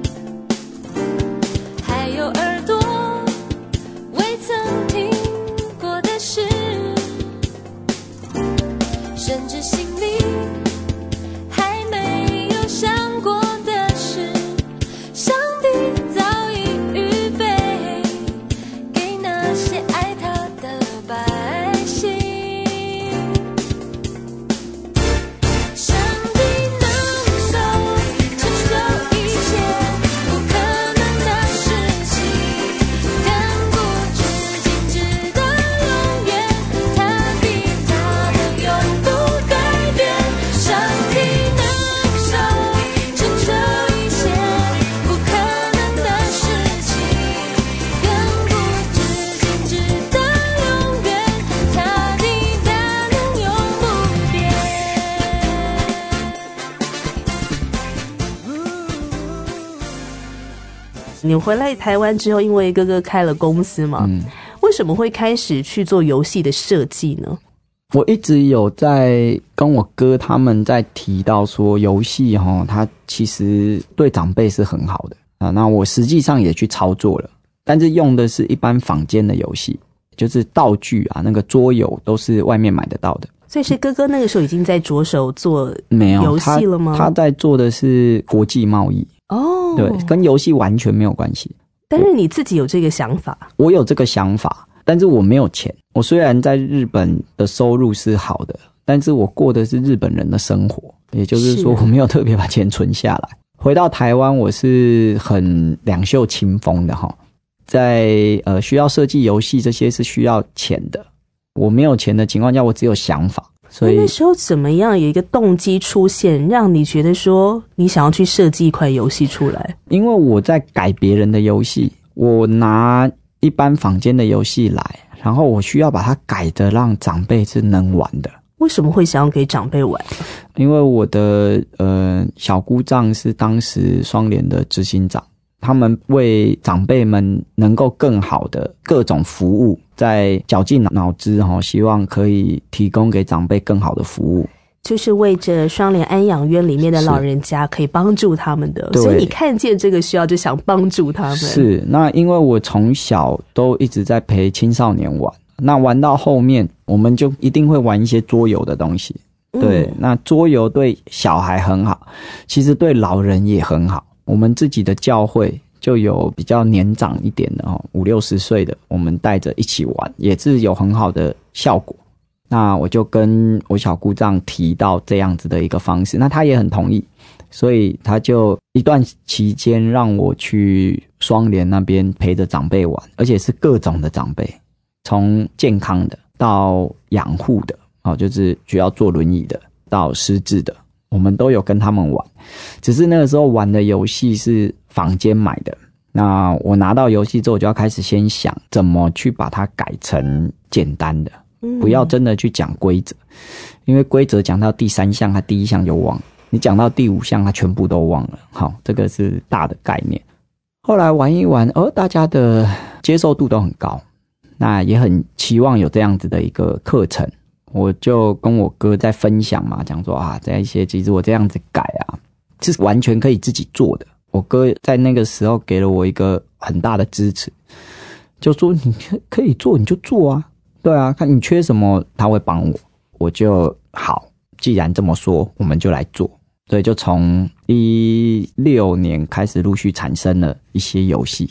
还有耳朵未曾听过的事，甚至心里还没有想过的事，上帝早已预备给那些爱他的百姓。上帝能手承受一切不可能的事情，亘古至今直到永远，他必他能永不改变。上帝能手承受一切不可能的事情，亘古至今直到永远，他必他能永不变。 你回来台湾之后，因为哥哥开了公司嘛，为什么会开始去做游戏的设计呢？ 我一直有在跟我哥他们在提到说，游戏它其实对长辈是很好的啊。那我实际上也去操作了，但是用的是一般坊间的游戏，就是道具啊，那个桌游都是外面买得到的。 所以是哥哥那个时候已经在着手做没有游戏了吗？ 他在做的是国际贸易，对，跟游戏完全没有关系。 但是你自己有这个想法？ 我有这个想法，但是我没有钱。我虽然在日本的收入是好的，但是我过的是日本人的生活，也就是说我没有特别把钱存下来。回到台湾，我是很两袖清风的哈，在需要设计游戏这些是需要钱的。我没有钱的情况下，我只有想法。所以那时候怎么样有一个动机出现，让你觉得说你想要去设计一款游戏出来？ 因为我在改别人的游戏，我拿一般坊间的游戏来，然后我需要把它改得让长辈是能玩的。 为什么会想要给长辈玩？ 因为我的小姑丈是当时双联的执行长，他们为长辈们能够更好的各种服务，在绞尽脑汁希望可以提供给长辈更好的服务， 就是为着双联安养院里面的老人家可以帮助他们的，所以你看见这个需要就想帮助他们。 是，那因为我从小都一直在陪青少年玩，那玩到后面我们就一定会玩一些桌游的东西，对，那桌游对小孩很好，其实对老人也很好。我们自己的教会就有比较年长一点的50-60岁的，我们带着一起玩，也是有很好的效果。那我就跟我小姑丈提到这样子的一个方式，那他也很同意，所以他就一段期间让我去双联那边陪着长辈玩，而且是各种的长辈，从健康的到养护的，就是需要坐轮椅的到失智的，我们都有跟他们玩。只是那个时候玩的游戏是坊间买的，那我拿到游戏之后，我就要开始先想怎么去把它改成简单的，不要真的去讲规则，因为规则讲到第3项，他第1项就忘了，你讲到第5项，他全部都忘了。好，这个是大的概念。后来玩一玩，大家的接受度都很高，那也很期望有这样子的一个课程。我就跟我哥在分享嘛，讲说这一些其实我这样子改是完全可以自己做的。我哥在那个时候给了我一个很大的支持，就说你可以做你就做啊，对啊，看你缺什么他会帮我。我就好，既然这么说我们就来做。所以就从16年开始陆续产生了一些游戏，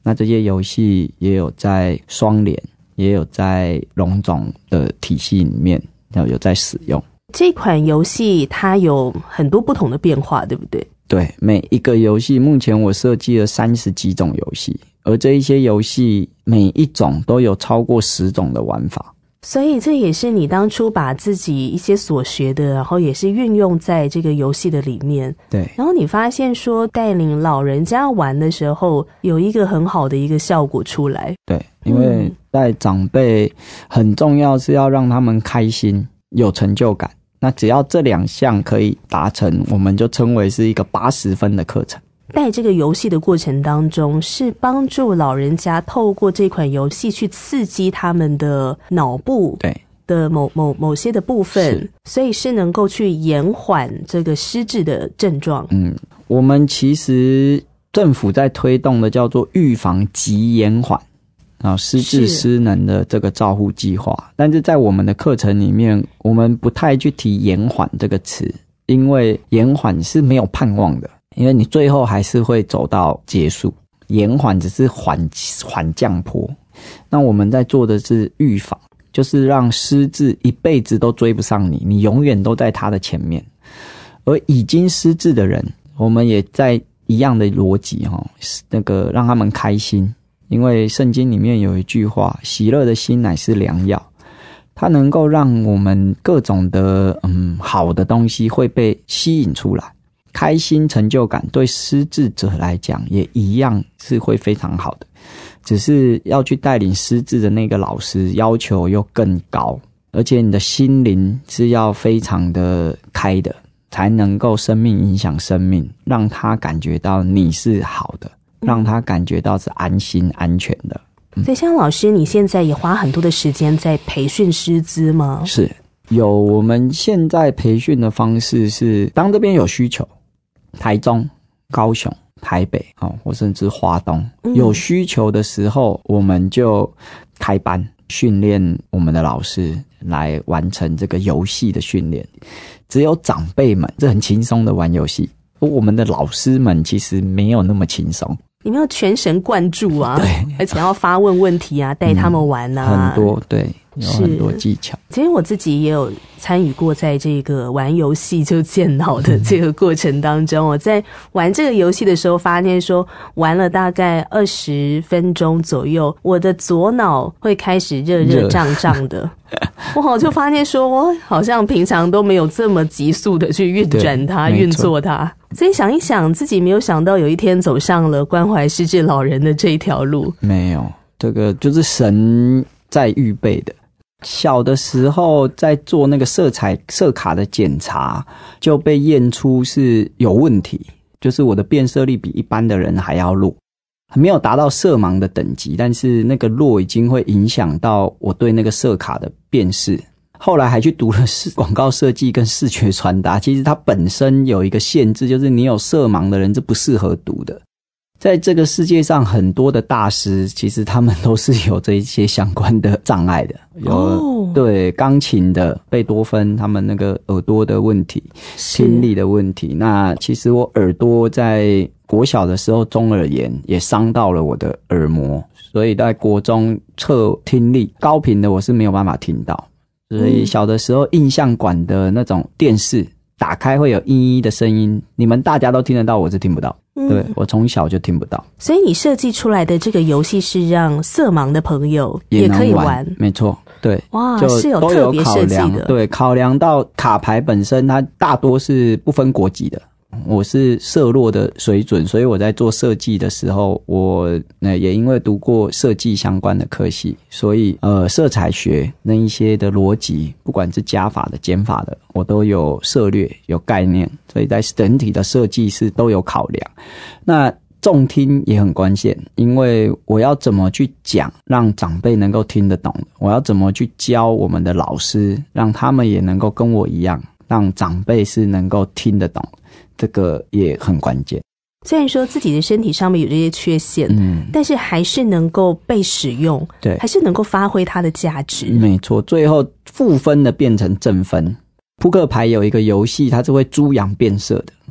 那这些游戏也有在双联，也有在龙总的体系里面有在使用。 这款游戏它有很多不同的变化，对不对？ 对，每一个游戏目前我设计了30几种游戏，而这一些游戏每一种都有超过10种的玩法。 所以这也是你当初把自己一些所学的，然后也是运用在这个游戏的里面。 对， 然后你发现说带领老人家玩的时候有一个很好的一个效果出来。 对，因为带长辈很重要是要让他们开心有成就感，那只要这2项可以达成，我们就称为是一个80分的课程。 带这个游戏的过程当中，是帮助老人家透过这款游戏去刺激他们的脑部的某些的部分，所以是能够去延缓这个失智的症状。 我们其实政府在推动的叫做预防及延缓失智失能的这个照护计划，但是在我们的课程里面，我们不太去提延缓这个词，因为延缓是没有盼望的，因为你最后还是会走到结束，延缓只是缓降坡。那我们在做的是预防，就是让失智一辈子都追不上你，你永远都在他的前面。而已经失智的人，我们也在一样的逻辑那个让他们开心。因为圣经里面有一句话，喜乐的心乃是良药，它能够让我们各种的好的东西会被吸引出来，开心成就感对失智者来讲也一样是会非常好的，只是要去带领失智的那个老师要求又更高，而且你的心灵是要非常的开的，才能够生命影响生命，让他感觉到你是好的，让他感觉到是安心安全的。 所以像老师你现在也花很多的时间在培训师资吗？ 是有，我们现在培训的方式是当这边有需求，台中、高雄、台北或甚至花东有需求的时候，我们就开班训练我们的老师来完成这个游戏的训练。只有长辈们这很轻松的玩游戏，我们的老师们其实没有那么轻松， 你们要全神贯注啊， 对， 而且要发问问题啊，带他们玩啊， 很多，对，有很多技巧。 其实我自己也有参与过在这个玩游戏就健脑的这个过程当中，我在玩这个游戏的时候发现说，玩了大概20分钟左右，我的左脑会开始热胀胀的我就发现说，我好像平常都没有这么急速的去运转它、运作它。所以想一想，自己没有想到有一天走上了关怀失智老人的这一条路。没有， 这个就是神在预备的。小的时候在做那个色卡的检查，就被验出是有问题，就是我的辨色力比一般的人还要弱，没有达到色盲的等级，但是那个弱已经会影响到我对那个色卡的辨识。后来还去读了广告设计跟视觉传达，其实它本身有一个限制，就是你有色盲的人是不适合读的。在这个世界上很多的大师，其实他们都是有这一些相关的障碍的，对，钢琴的贝多芬他们那个耳朵的问题，听力的问题。那其实我耳朵在国小的时候中耳炎也伤到了我的耳膜，所以在国中测听力高频的我是没有办法听到，所以小的时候印象馆的那种电视打开会有嘤嘤的声音，你们大家都听得到，我是听不到。对，我从小就听不到。 所以你设计出来的这个游戏是让色盲的朋友也可以玩。 没错，对。 哇， 就是有特别设计的。 对，考量到卡牌本身它大多是不分国籍的，我是色弱的水准，所以我在做设计的时候，我也因为读过设计相关的科系，所以色彩学那一些的逻辑，不管是加法的减法的，我都有涉略有概念，所以在整体的设计是都有考量。那重听也很关键，因为我要怎么去讲让长辈能够听得懂，我要怎么去教我们的老师让他们也能够跟我一样，让长辈是能够听得懂，这个也很关键。 虽然说自己的身体上面有这些缺陷，但是还是能够被使用，对，还是能够发挥它的价值。 没错，最后负分的变成正分。扑克牌有一个游戏，它是会猪羊变色的，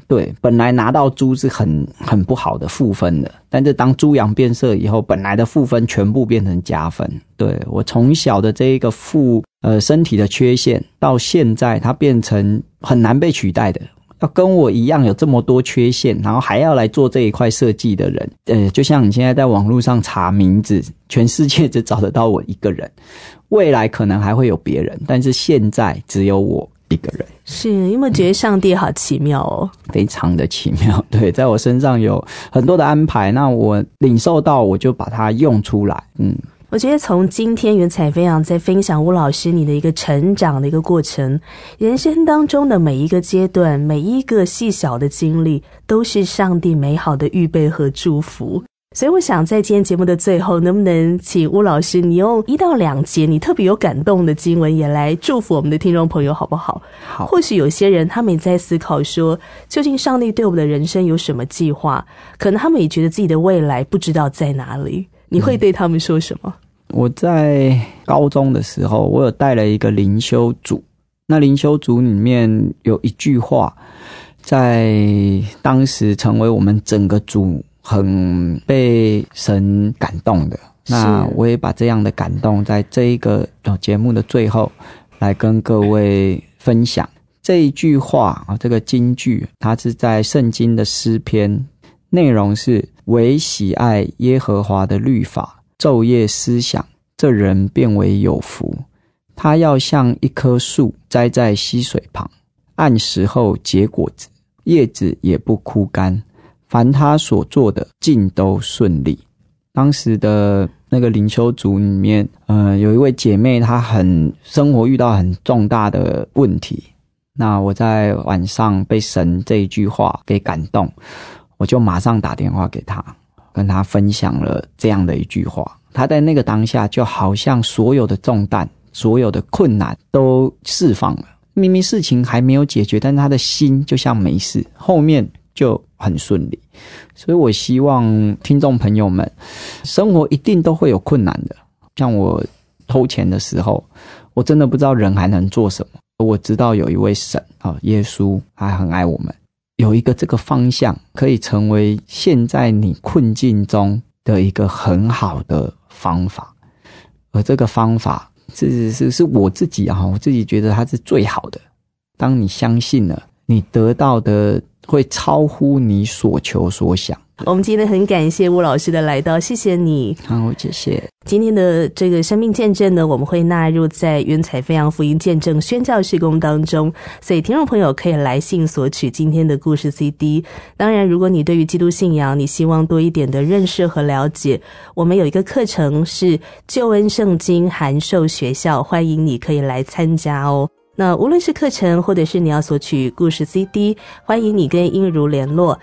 对，本来拿到猪是很不好的负分的，但是当猪羊变色以后，本来的负分全部变成加分。对，我从小的这一个身体的缺陷，到现在它变成很难被取代的。要跟我一样有这么多缺陷，然后还要来做这一块设计的人，就像你现在在网络上查名字，全世界只找得到我一个人，未来可能还会有别人，但是现在只有我一个人。 是，有没有觉得上帝好奇妙哦？ 非常的奇妙，对，在我身上有很多的安排，那我领受到，我就把它用出来。 我觉得从今天云彩飞扬在分享吴老师你的一个成长的一个过程，人生当中的每一个阶段，每一个细小的经历，都是上帝美好的预备和祝福。所以我想在今天节目的最后，能不能请吴老师你用1到2节你特别有感动的经文也来祝福我们的听众朋友好不好？ 好。 或许有些人他们也在思考说，究竟上帝对我们的人生有什么计划，可能他们也觉得自己的未来不知道在哪里，你会对他们说什么？ 我在高中的时候，我有带了一个灵修组，那灵修组里面有一句话，在当时成为我们整个组很被神感动的。那我也把这样的感动在这一个节目的最后来跟各位分享。这一句话这个金句，它是在圣经的诗篇，内容是唯喜爱耶和华的律法，昼夜思想，这人变为有福。他要像一棵树栽在溪水旁，按时候结果子，叶子也不枯干，凡他所做的尽都顺利。当时的那个灵修组里面，有一位姐妹，她生活遇到很重大的问题。那我在晚上被神这一句话给感动，我就马上打电话给她，跟她分享了这样的一句话。她在那个当下就好像所有的重担，所有的困难都释放了，明明事情还没有解决，但是她的心就像没事，后面就很顺利。所以我希望听众朋友们，生活一定都会有困难的。像我偷钱的时候，我真的不知道人还能做什么，我知道有一位神耶稣还很爱我们，有一个这个方向可以成为现在你困境中的一个很好的方法。而这个方法是我自己我自己觉得它是最好的。当你相信了，你得到的会超乎你所求所想。 我们今天很感谢吴老师的来到，谢谢你。 好，谢谢。 今天的这个生命见证呢，我们会纳入在云彩飞扬福音见证宣教事工当中，所以听众朋友可以来信索取今天的故事 CD。 当然如果你对于基督信仰你希望多一点的认识和了解，我们有一个课程是救恩圣经函授学校，欢迎你可以来参加哦。那无论是课程或者是你要索取故事 CD， 欢迎你跟英如联络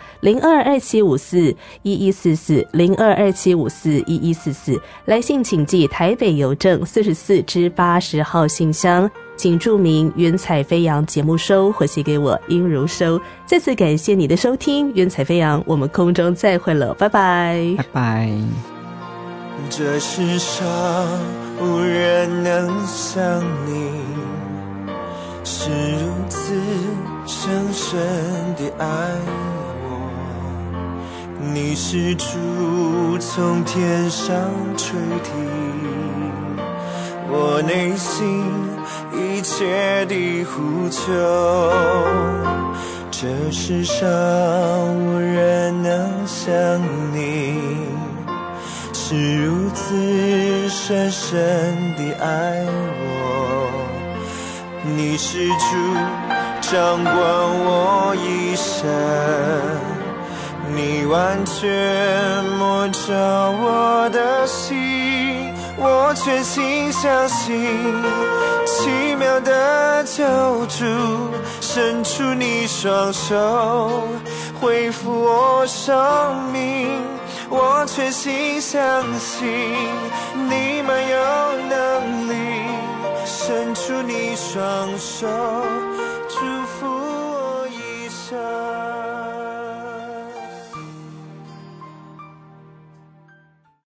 0227541144 0227541144，来信请寄台北邮政44至80号信箱，请注明云彩飞扬节目收，或写给我英如收。再次感谢你的收听，云彩飞扬，我们空中再会了，拜拜， 拜拜。 这世上无人能像你，是如此深深地爱我。你是主从天上垂听我内心一切的呼求。这世上无人能像你，是如此深深地爱我。你是主掌管我一生，你完全摸着我的心，我全心相信奇妙的救主，伸出你双手恢复我生命，我全心相信你满有能力，伸出你双手祝福我一生。